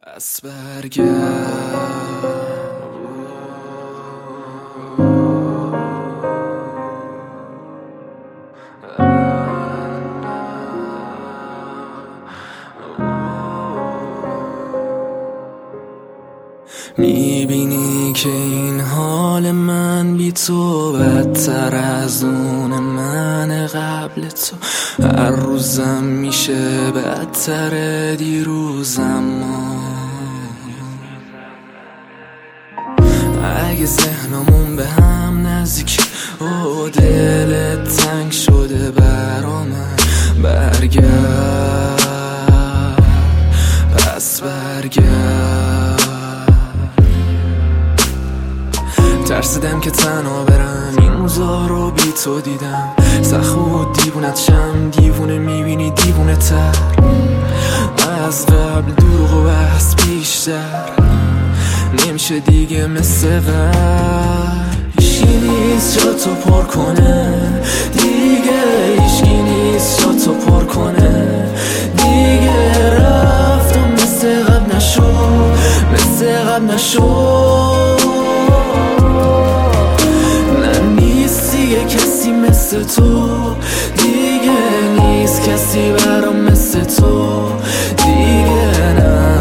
پس برگرد میبینی که این حال من بی تو بدتر از اون من قبل تو. هر روزم میشه بدتر دیروزم. اگه ذهنمون به هم نزدیک و دلت تنگ شده برا من، برگرد پس برگرد. ترسیدم که تنها برم، این روزا رو بی تو دیدم. سخت بود دیوونت شم، دیوونه میبینی دیوونه تر از قبل. دروغ و بحث بیشتر نمیشه دیگه مثل قبل. هیچکی نیست جا تو پر کنه دیگه، هیچکی نیست جا تو پر کنه دیگه. رفتم مثل قبل نشو، مثل قبل نشو. دیگه کسی مثل تو، دیگه نیست کسی برام مثل تو دیگه. نه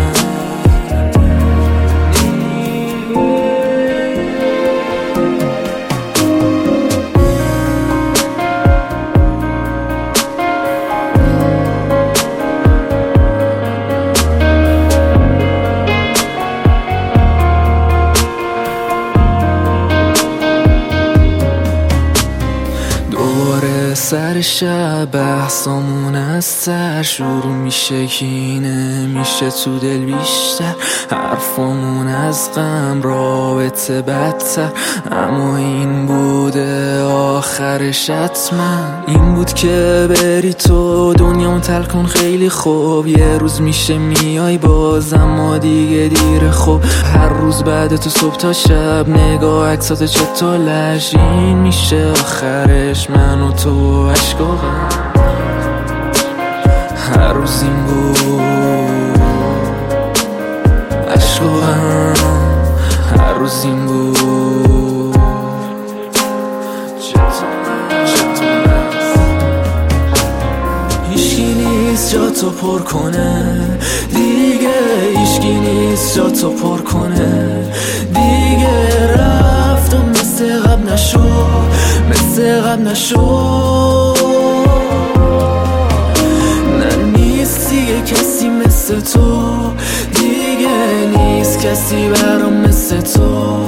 سر شب بحثامون از سر شروع میشه، کینه میشه تو دل بیشتر. حرفامون از غم رابطه بدتر، اما این بوده آخرش حتما. این بود که بری تو دنیامو تل کن خیلی خوب. یه روز میشه میای باز اما دیگه دیر خوب. هر روز بعد تو صبح تا شب نگاه عکسات چطور لشین میشه آخرش من و تو عشق و غم. هر روز این بود عشق و غم، هر روز این بود هیچکی نیست جا تو پر کنه دیگه، هیچکی نیست جا تو پر کنه دیگه. رفتم مثل قبل نشو، مثل قبل نشو. نه نیست دیگه کسی مثل تو، دیگه نیست کسی برام مثل تو.